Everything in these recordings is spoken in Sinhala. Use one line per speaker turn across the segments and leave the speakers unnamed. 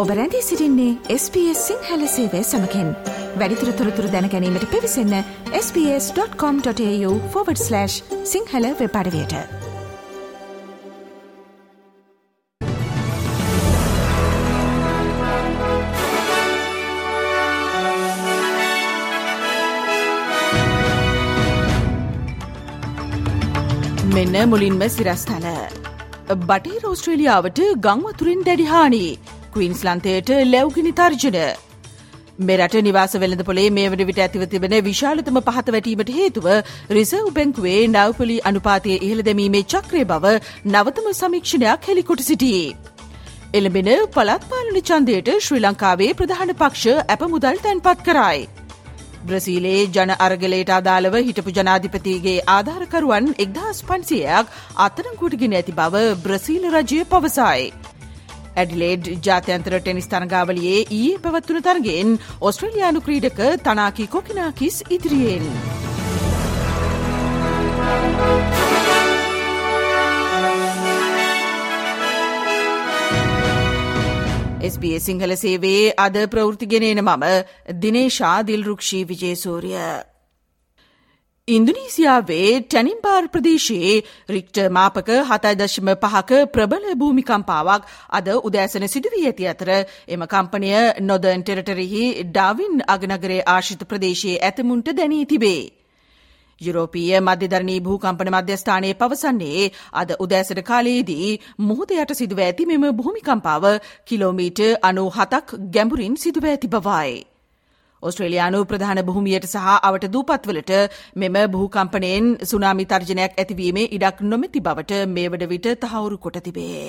ඔබ රැඳී සිටින්නේ SBS සිංහල සේවය සමගින්. වැඩිදුර තොරතුරු දැන ගැනීමට පිවිසන්න sbs.com.au/සිංහල වෙබ් අඩවියට. මෙන්න මුලින්ම සිරස්තල. බටහිර ඕස්ට්‍රේලියාවට ගංවතුරින් දැඩි හානි. ක්වීන්ස්ලන්තයට ලැව්ගිනි තර්ජන. මෙරට නිවාස වෙළඳපොලේ මේ වන විට ඇතිව තිබෙන විශාලතම පහත වැටීමට හේතුව රිසර්ව් බැංකුවේ නවපොලි අනුපාතය ඉහළ දැමීමේ චක්‍රය බව නවතම සමීක්ෂණයක් හෙළිකොට සිටී. එළඹෙන පළාත් පාලන ඡන්දයට ශ්‍රී ලංකාවේ ප්‍රධාන පක්ෂ අප මුදල් තැන්පත් කරයි. බ්‍රසීලයේ ජන අරගලයට අදාළව හිටපු ජනාධිපතිගේ ආධාරකරුවන් 1500ක් අත්අඩංගුවට ගෙන ඇති බව බ්‍රසීල රජය පවසයි. ඇඩිලේඩ් ජාත්‍යන්තර ටෙනිස් තරගාවලියේ ඊයේ පැවැත්වුණු තරගයෙන් ඔස්ට්‍රේලියානු ක්‍රීඩක තනාකි කොකිනාකිස් ඉදිරියෙන්. SBS සිංහල සේවයේ අද ප්‍රවෘත්තිගෙනන මම දිනේශා දිල්රුක්ෂී විජේසූරිය. ඉන්දුනීසියාවේ ටැනිම්බාර් ප්‍රදේශයේ රික්ටර් මාපක 7.5ක ප්‍රබල භූමිකම්පාවක් අද උදෑසන සිදුවී ඇති අතර එම කම්පනය නොදර්න් ටෙරිටරිහි ඩාවින් අගනගරයේ ආශ්‍රිත ප්‍රදේශයේ ඇතමුන්ට දැනී තිබේ. යුරෝපීය මධ්‍යධරණී භූකම්පන මධ්‍යස්ථානයේ පවසන්නේ අද උදෑසන කාලයේදී මුහුද යට සිදුව ඇති මෙම භූමිකම්පාව කිලෝමීටර් 97ක් ගැඹුරින් සිදුව ඇති බවයි. ඔස්ට්‍රේලියානු ප්‍රධාන භූමියට සහ අවට දූපත්වලට මෙම භූකම්පනයෙන් සුනාමි තර්ජනයක් ඇතිවීමේ ඉඩක් නොමැති බවට මේ වන විට තහවුරු කොට තිබේ.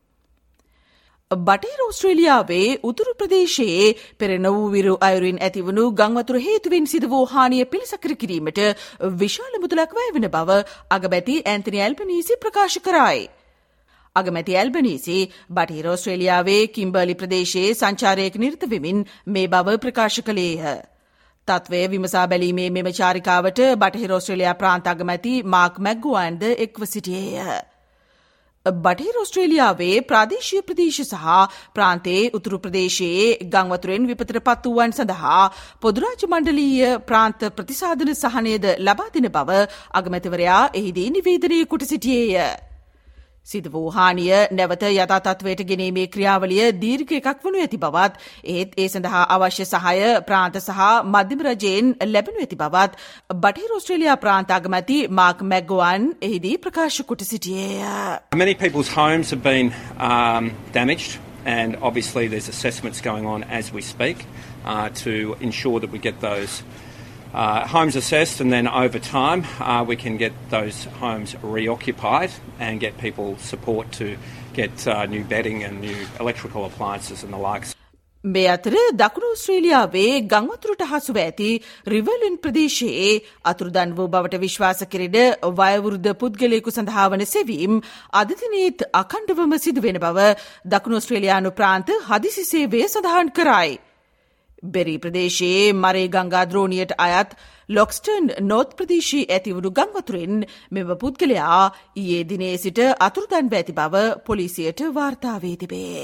බටහිර ඕස්ට්‍රේලියාවේ උතුරු ප්‍රදේශයේ පෙර නොවූ විරු අයුරින් ඇතිවුණු ගංවතුර හේතුවෙන් සිදු වූ හානිය පිළිසකර කිරීමට විශාල මුදලක් වැය වෙන බව අගමැති ඇන්තනි ඇල්බනීසි ප්‍රකාශ කරයි. අගමැති ඇල්බනීසි බටහිර ඕස්ට්‍රේලියාවේ කිම්බර්ලි ප්‍රදේශයේ සංචාරයක නිරත වෙමින් මේ බව ප්‍රකාශ කළේය. තත්වය විමසා බැලීමේ මෙම චාරිකාවට බටහිර ඕස්ට්‍රේලියා ප්‍රාන්ත අගමැති මාක් මැග්ගුවයින්ද එක්ව සිටියේය. බටහිර ඕස්ට්‍රේලියාවේ ප්‍රාදේශීය ප්‍රදේශ සහ ප්‍රාන්තයේ උතුරු ප්‍රදේශයේ ගංවතුරෙන් විපතට පත් වූවන් සඳහා පොදු රාජ්‍ය මණ්ඩලීය ප්‍රාන්ත ප්‍රතිසාධන සහනයද ලබා දෙන බව අගමැතිවරයා එහිදී නිවේදනය කොට සිටියේය. සිදු වූ හානිය නැවත යථා තත්ත්වයට ගෙනීමේ ක්‍රියාවලිය දීර්ඝ එකක් වනු ඇති බවත් ඒත් ඒ සඳහා අවශ්‍ය සහාය ප්‍රාන්ත සහ මධ්‍යම රජයෙන් ලැබෙනු ඇති බවත් බටහිර ඕස්ට්‍රේලියා ප්‍රාන්ත අගමැති මාක් මැග්ගුවන් එහිදී ප්‍රකාශ කොට සිටියේය.
Many people's homes have been damaged and obviously there's assessments going on as we speak to ensure that we get those homes assessed, and then over time we can get those homes reoccupied and get people support to get new bedding and new electrical appliances and the likes.
මේ අතර දකුණු ඕස්ට්‍රේලියාවේ ගංවතුරට හසුව ඇති රිවර්ලන් ප්‍රදේශයේ අතුරුදන් වූ බවට විශ්වාස කෙරෙන වයවෘද්ධ පුද්ගලයෙකු සඳහා වන සෙවීම් අද දිනේත් අඛණ්ඩවම සිදුවෙන බව දකුණු ඕස්ට්‍රේලියානු ප්‍රාන්ත හදිසි සේවය සඳහන් කරයි. බෙරි ප්‍රදේශයේ මරේ ගංගා ද්‍රෝණියට අයත් ලොක්ස්ටර්න් නෝත් ප්‍රදේශයේ ඇතිවුණු ගංවතුරෙන් මෙම පුද්ගලයා ඊයේ දිනේ සිට අතුරුදන්ව ඇති බව පොලිසියට වාර්තා වී තිබේ.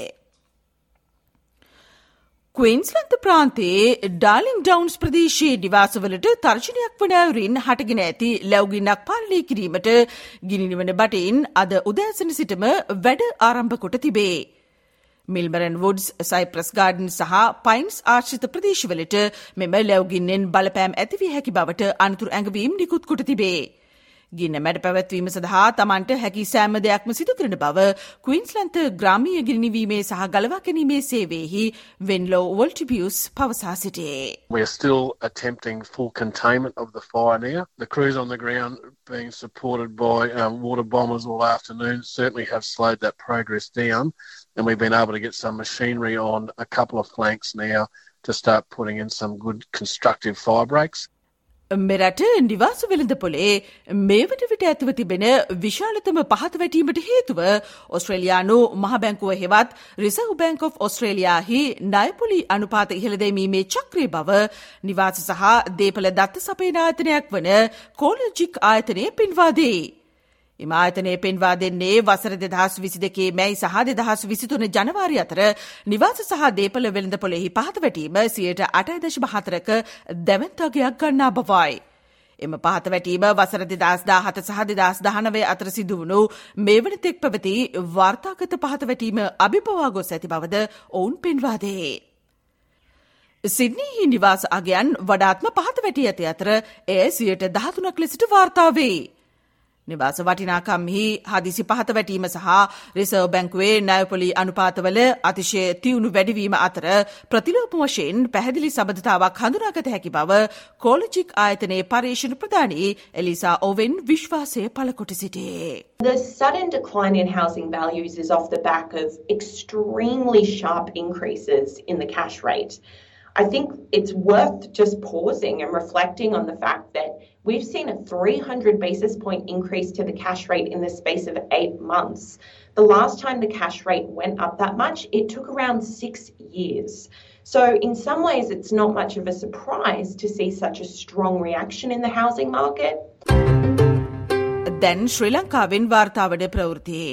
ක්වීන්ස්ලන්ත ප්‍රාන්තයේ ඩාර්ලින් ඩවුන්ස් ප්‍රදේශයේ නිවාසවලට තර්ජනයක් වන අයුරින් හටගෙන ඇති ලැව්ගින්නක් පාලනය කිරීමට ගිනි නිවන බටෙන් අද උදෑසන සිටම වැඩ ආරම්භ කොට තිබේ. මිල්බරන් වුඩ්ස්, සයිප්‍රස් ගාඩන් සහ පයින්ස් ආශ්‍රිත ප්‍රදේශවලට මෙම ලැව්ගින්නෙන් බලපෑම් ඇතිවිය හැකි බවට අනතුරු ඇඟවීම් නිකුත් කොට තිබේ. ගින්න මැඩ පැවැත්වීම සඳහා තමන්ට හැකි සෑම දෙයක්ම සිදු කරන බව ක්වීන්ස්ලන්ත ග්‍රාමීය ගිනිනීමේ සහ ගලවා ගැනීමේ සේවයෙහි වෙන්ලෝ වොල්ටිබියුස් පවසා සිටියේ.
We are still attempting full containment of the fire now. The crews on the ground being supported by water bombers all afternoon certainly have slowed that progress down, and we've been able to get some machinery on a couple of flanks now to start putting in some good constructive fire breaks.
මෙරට නිවාස වෙළඳපොලේ මේ වන විට ඇතිව තිබෙන විශාලතම පහත වැටීමට හේතුව ඔස්ට්‍රේලියානු මහ බැංකුව හෙවත් රිසර්ව් බැංක් ඔෆ් ඔස්ට්‍රේලියාහි ණයපොලි අනුපාත ඉහළ දැමීමේ චක්‍රය බව නිවාස සහ දේපළ දත්ත සපයන ආයතනයක් වන කෝලජික් ආයතනය පෙන්වා දෙයි. එම ආයතනය පෙන්වා දෙන්නේ වසර 2022 මැයි සහ 2023 ජනවාරි අතර නිවාස සහ දේපළ වෙළඳපොළෙහි පහත වැටීම 8.4%ක දැවැන්තගයක් ගන්නා බවයි. එම පහත වැටීම වසර 2017 සහ 2019 අතර සිදු වුණු මේ වන තෙක් පැවති වාර්තාගත පහත වැටීම අභිබවා ගොස් ඇති බවද ඔවුන් පෙන්වා දෙයි. සිඩ්නිහි නිවාස අගයන් වඩාත්ම පහත වැටී ඇති අතර එය 13% ලෙසට වාර්තා වේ. නිවාස වටිනාකම්හි හදිසි පහත වැටීම සහ රිසර්ව් බැංකුවේ ණයපොලි අනුපාතවල අතිශය තියුණු වැඩිවීම අතර ප්‍රතිලෝම වශයෙන් පැහැදිලි සබඳතාවක් හඳුනාගත හැකි බව කෝලජික් ආයතනයේ පර්යේෂණ ප්‍රධානී එලිසා ඕවෙන් විශ්වාසය පළ කොට සිටියේ.
The sudden decline in housing values is off the back of extremely sharp increases in the cash rate. I think it's worth just pausing and reflecting on the fact that we've seen a 300 basis point increase to the cash rate in the space of 8 months. The last time the cash rate went up that much, it took around 6 years. So in some ways, it's not much of a surprise to see such a strong reaction in the housing market.
Then Sri Lankaවෙන් වාර්තාවන ප්‍රවෘත්ති.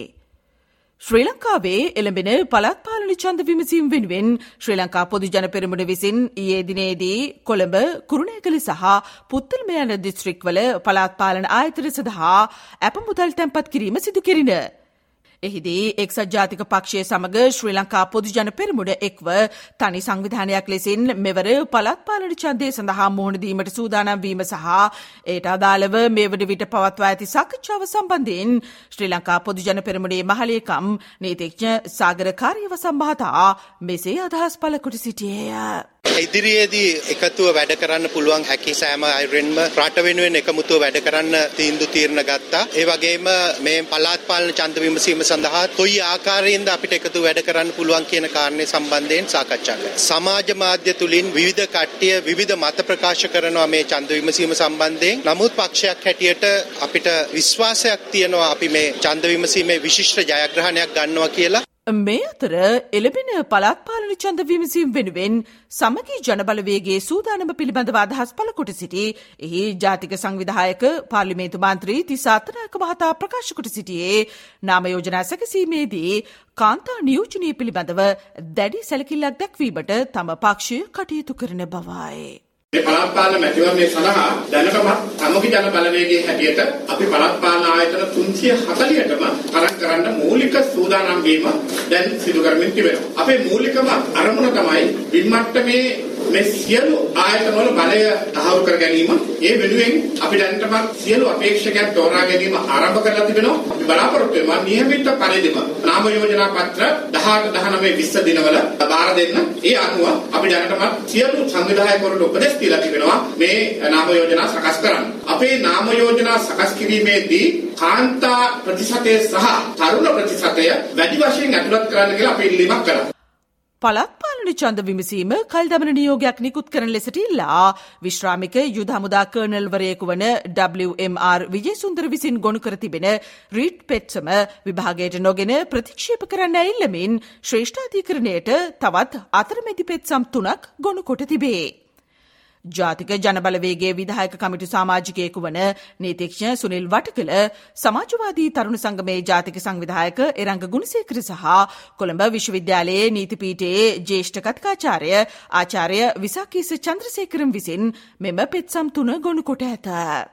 ශ්‍රී ලංකාවේ එළඹෙන පළාත් පාලන ඡන්ද විමසීම් වෙනුවෙන් ශ්‍රී ලංකා පොදු ජන පෙරමුණ විසින් ඊයේ දිනේදී කොළඹ කුරුණෑගල සහ පුත්තලම යන දිස්ත්‍රික්වල පළාත් පාලන ආයතන සඳහා අප මුදල් තැන්පත් කිරීම සිදු කෙරින. එහිදී එක්සත් ජාතික පක්ෂය සමග ශ්‍රී ලංකා පොදු ජන පෙරමුණ එක්ව තනි සංවිධානයක් ලෙසින් මෙවර පළාත් පාලන ඡන්දය සඳහා මුහුණ දීමට සූදානම් වීම සහ ඒට අදාළව මේ වන විට පවත්වා ඇති සාකච්ඡාව සම්බන්ධයෙන් ශ්‍රී ලංකා පොදු ජන පෙරමුණේ මහලේකම් නීතිඥ සාගර කාර්යවසම් මහතා මෙසේ අදහස් පළ කොට සිටියේය.
ඉදිරියේදී එකතුව වැඩ කරන්න පුළුවන් හැකි සෑම අයුරින්ම රට වෙනුවෙන් එකමුතුව වැඩ කරන්න තීරණ ගත්තා. ඒ වගේම මේ පළාත් පාලන ඡන්ද විමසීම සඳහා කොයි ආකාරයෙන්ද අපිට එකතුව වැඩ කරන්න පුළුවන් කියන කාරණේ සම්බන්ධයෙන් සාකච්ඡා කළා. සමාජ මාධ්‍ය තුලින් විවිධ කට්ටිය විවිධ මත ප්‍රකාශ කරනවා මේ ඡන්ද විමසීම සම්බන්ධයෙන්. නමුත් පක්ෂයක් හැටියට අපිට විශ්වාසයක් තියෙනවා අපි මේ ඡන්ද විමසීමේ විශිෂ්ට ජයග්‍රහණයක් ගන්නවා කියලා.
මේ අතර එළඹෙන පළාත් පාලන ඡන්ද විමසීම් වෙනුවෙන් සමගී ජනබලවේගයේ සූදානම පිළිබඳව අදහස් පළ කොට සිටි එහි ජාතික සංවිධායක පාර්ලිමේන්තු මන්ත්‍රී තිසාතනායක මහතා ප්‍රකාශ කොට සිටියේ නාම යෝජනා සැකසීමේදී කාන්තා නියෝජනය පිළිබඳව දැඩි සැලකිල්ලක් දැක්වීමට තම පක්ෂය කටයුතු කරන බවයි.
මේ පළාත් පාලන මැතිවරණය සඳහා දැනටමත් සමගි ජන බලවේගයේ හැටියට අපි පළාත් පාලන ආයතන 340ටම තරඟ කරන්න මූලික සූදානම් වීම දැන් සිදු කරමින් තිබෙනවා. අපේ මූලිකම අරමුණ තමයි විමට්ටමේ මේ සියලු ආයතන වල බලය තහවුරු කර ගැනීම. ඒ වෙනුවෙන් අපි දැනටමත් සියලු අපේක්ෂකයන් තෝරා ගැනීම ආරම්භ කරලා තිබෙනවා. අපි බලාපොරොත්තු වෙනවා නියමිත පරිදිම නාම යෝජනා පත්‍ර 18 19 20 දිනවල බාර දෙන්න. ඒ අනුව අපි දැනටමත් සියලු සංවිධායකවරුන්ට උපදෙස් දීලා තිබෙනවා මේ නාම යෝජනා සකස් කරන්න. අපේ නාම යෝජනා සකස් කිරීමේදී කාන්තා ප්‍රතිශතය සහ තරුණ ප්‍රතිශතය වැඩි වශයෙන් ඇතුළත් කරන්න කියලා අපි ඉල්ලීමක් කරා.
පළාත් පාලන ඡන්ද විමසීම කල්දමන නියෝගයක් නිකුත් කරන ලෙසට ඉල්ලා විශ්‍රාමික යුද හමුදා කර්නල්වරයෙකු වන WMR විජේසුන්දර විසින් ගොනු කර තිබෙන රීඩ් පෙට්සම විභාගයට නොගෙන ප්‍රතික්ෂේප කරන්න ඇල්ලමින් ශ්‍රේෂ්ඨාධිකරණයට තවත් අතරමැදි පෙත්සම් 3ක් ගොනු කොට තිබේ. ජාතික ජනබලවේගයේ විධායක කමිටු සමාජිකයෙකු වන නීතිඥ සුනිල් වටකල සමාජවාදී තරුණ සංගමේ ජාතික සංවිධායක එරංග ගුණසේකර සහ කොළඹ විශ්වවිද්‍යාලයේ නීති පීඨයේ ජ්‍යෙෂ්ඨ කතිකාචාර්ය ආචාර්ය විසාකීස චන්ද්‍රසේකරම් විසින් මෙම පෙත්සම් 3 ගොනු කොට ඇත.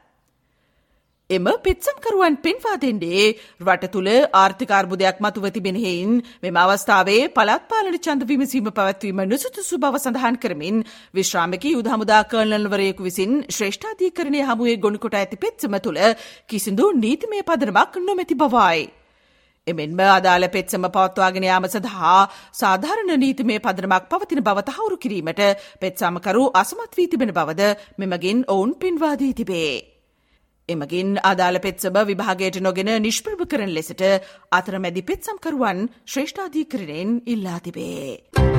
එම පෙත්සම්කරුවන් පෙන්වා දෙන්නේ රට තුළ ආර්ථික අර්බුදයක් මතුව තිබෙන හේයින් මෙම අවස්ථාවේ පළාත් පාලන ඡන්ද විමසීම පැවැත්වීම නුසුදුසු බව සඳහන් කරමින් විශ්‍රාමික යුද හමුදා කර්නල්වරයෙකු විසින් ශ්‍රේෂ්ඨාධිකරණය හමුවේ ගොනු කොට ඇති පෙත්සම තුළ කිසිදු නීතිමය පදනමක් නොමැති බවයි. එමෙන්ම අදාළ පෙත්සම පවත්වාගෙන යාම සඳහා සාධාරණ නීතිමය පදනමක් පවතින බව තහවුරු කිරීමට පෙත්සමකරු අසමත් වී තිබෙන බවද මෙමගින් ඔවුන් පෙන්වා දී තිබේ. එමගින් අදාළ පෙත්සම විභාගයට නොගෙන නිෂ්ප්‍රභ කරන ලෙසට අතරමැදි පෙත්සම්කරුවන් ශ්‍රේෂ්ඨාධිකරණයෙන් ඉල්ලා තිබේ.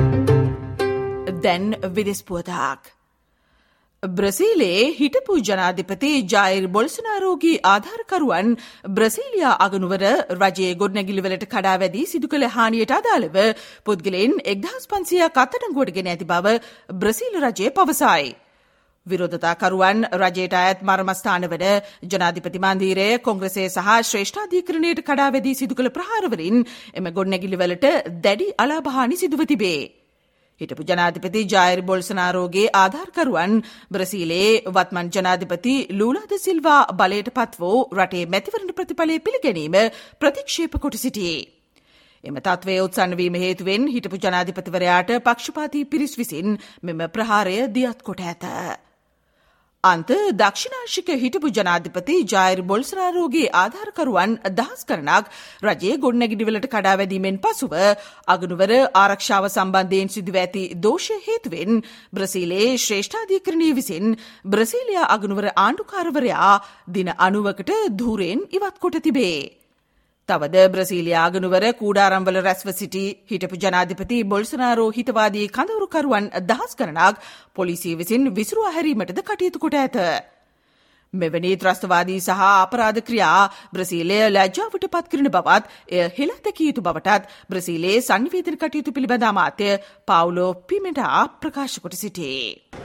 දැන් විදෙස් පුවතක්. බ්‍රසීලයේ හිටපු ජනාධිපති ජායිර් බොල්සනාරෝගේ ආධාරකරුවන් බ්‍රසීලියා අගනුවර රජයේ ගොඩනැගිලිවලට කඩා වැදී සිදු කළ හානියට අදාළව පුද්ගලයන් 1500ක් අත්අඩංගුවට ගෙන ඇති බව බ්‍රසීල රජය පවසයි. විරෝධතාකරුවන් රජයට අයත් මර්මස්ථාන වන ජනාධිපති මන්දිරය කොංග්‍රසය සහ ශ්‍රේෂ්ඨාධිකරණයට කඩාවැදී සිදු කළ ප්‍රහාරවලින් එම ගොඩනැගිලිවලට දැඩි අලාභහානි සිදුව තිබේ. හිටපු ජනාධිපති ජායිර් බොල්සනාරෝගේ ආධාරකරුවන් බ්‍රසීලයේ වත්මන් ජනාධිපති ලූලා ද සිල්වා බලයට පත් වූ රටේ මැතිවරණ ප්‍රතිඵලය පිළිගැනීම ප්‍රතික්ෂේප කොට සිටියේ. එම තත්ත්වය උත්සන්න වීම හේතුවෙන් හිටපු ජනාධිපතිවරයාට පක්ෂපාතී පිරිස් විසින් මෙම ප්‍රහාරය දියත් කොට ඇත. අන්ත දක්ෂිණාංශික හිටපු ජනාධිපති ජායිර් බොල්සනාරෝගේ ආධාරකරුවන් දහස් ගණනක් රජයේ ගොඩනැගිලිවලට කඩා වැදීමෙන් පසුව අගනුවර ආරක්ෂාව සම්බන්ධයෙන් සිදුව ඇති දෝෂ හේතුවෙන් බ්‍රසීලයේ ශ්‍රේෂ්ඨාධිකරණය විසින් බ්‍රසීලියා අගනුවර ආණ්ඩුකාරවරයා දින 90කට ධූරයෙන් ඉවත් කොට තිබේ. තවද බ්‍රසීලියා අගනුවර කූඩාරම්වල රැස්ව සිටි හිටපු ජනාධිපති බොල්සනාරෝ හිතවාදී කඳවුරුකරුවන් දහස් ගණනක් පොලිසිය විසින් විසිරුවා හැරීමටද කටයුතු කොට ඇත. මෙවැනි ත්‍රස්තවාදී සහ අපරාධ ක්‍රියා බ්‍රසීලය ලැජ්ජාවට පත් කරන බවත් එය හෙළ දැකිය යුතු බවටත් බ්‍රසීලයේ සංනිවේදන කටයුතු පිළිබඳ අමාත්‍ය පාවුලෝ පිමෙන්ටා ප්‍රකාශ කොට සිටී.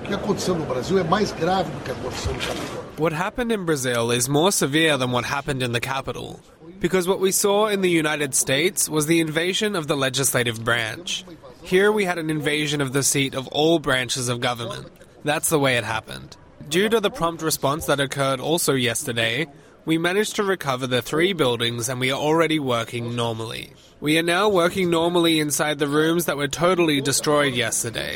What happened in Brazil is more severe than what happened in the capital. Because what we saw in the United States was the invasion of the legislative branch. Here we had an invasion of the seat of all branches of government. That's the way it happened. Due to the prompt response that occurred also yesterday, we managed to recover the 3 buildings and we are already working normally. We are now working normally inside the rooms that were totally destroyed yesterday.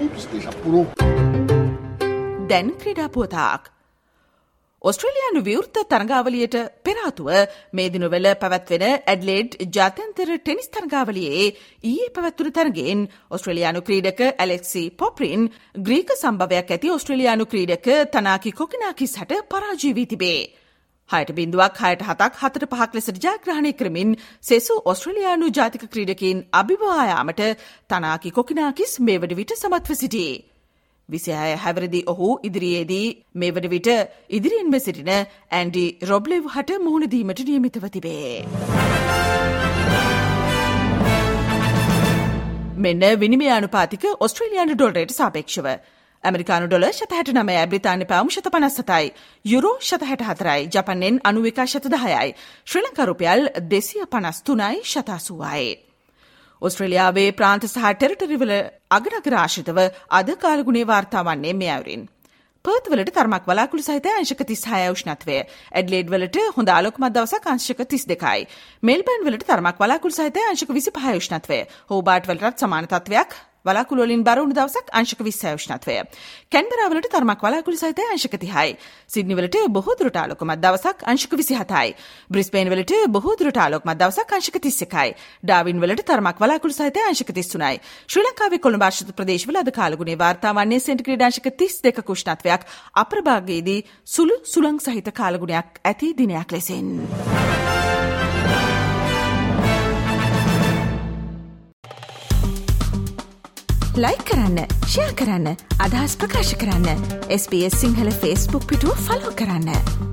දැන් ක්‍රීඩා පුවතක්. ඔස්ට්‍රේලියානු විවෘත තරගාවලියට පෙර ආතුව මේ දිනවල පැවැත්වෙන ඇඩ්ලේඩ් ජාත්‍යන්තර ටෙනිස් තරගාවලියේ ඊයේ පැවැත්වුණු තරගයෙන් ඔස්ට්‍රේලියානු ක්‍රීඩක ඇලෙක්සි පොප්රින් ග්‍රීක සම්භවයක් ඇති ඔස්ට්‍රේලියානු ක්‍රීඩක තනාකි කොකිනාකිස් හට පරාජය වී තිබේ. 6-0ක් 6-7ක් 4-5ක් ලෙසට ජයග්‍රහණය කරමින් සෙසු ඔස්ට්‍රේලියානු ජාතික ක්‍රීඩකයින් අභිබවා යාමට තනාකි කොකිනාකිස් මේ වන විට සමත්ව සිටී. 26 හැවිරිදි ඔහු ඉදිරියේදී මේ වන විට ඉදිරියෙන්ම සිටින ඇන්ඩි රොබ්ලෙව් හට මුහුණ දීමට නියමිතව තිබේ. මෙන්න විනිමය අනුපාතික ඔස්ට්‍රේලියානු ඩොලරයට සාපේක්ෂව. ඇමරිකානු ඩොලර් 169යි, බ්‍රිතාන්‍ය පවුම් 157යි, යුරෝ 164යි, ජපන් යෙන් 91.10යි, ශ්‍රී ලංකා රුපියල් 253.80යි. ඔස්ට්‍රේලියාවේ ප්‍රාන්ත සහ ටෙරිටරිවල අගනගර ආශ්‍රිතව අද කාලගුණේ වාර්තා වන්නේ මේ අයුරින්. පර්ත් වලට තරමක් වලාකුළු සහිත අංශක 36 උෂ්ණත්වය. ඇඩ්ලේඩ් වලට හොඳ ආලෝකමත් දවසක් අංශක 32යි. මෙල්බර්න් වලට තරමක් වලාකුළු සහිත අංශක 25 උෂ්ණත්වය. හෝබාර්ට් වලටත් සමාන තත්වයක්. වලාකුළු වලින් බර වුණු දවසක් අංශක 20 උෂ්ණත්වය. කැන්බරා වලට තරමක් වලාකුළු සහිත අංශක 30යි. සිඩ්නි වලට බොහෝ දුරට ආලෝකමත් දවසක් අංශක 27යි. බ්‍රිස්බේන් වලට බොහෝ දුරට ආලෝකමත් දවසක් අංශක 31යි. ඩාවින් වලට තරමක් වලාකුළු සහිත අංශක 33යි. ශ්‍රී ලංකාවේ කොළඹ ආශ්‍රිත ප්‍රදේශවල අද කාලගුණේ වාර්තා වන්නේ සෙන්ටිග්‍රේඩ් අංශක 32ක උෂ්ණත්වයක්. අප්‍රභාගයේදී සුළු සුළං සහිත කාලගුණයක් ඇති දිනයක් ලෙසින්. ලයික් කරන්න, ෂෙයා කරන්න, අදහස් ප්‍රකාශ කරන්න. SBS සිංහල Facebook පිටුව ෆලෝ කරන්න.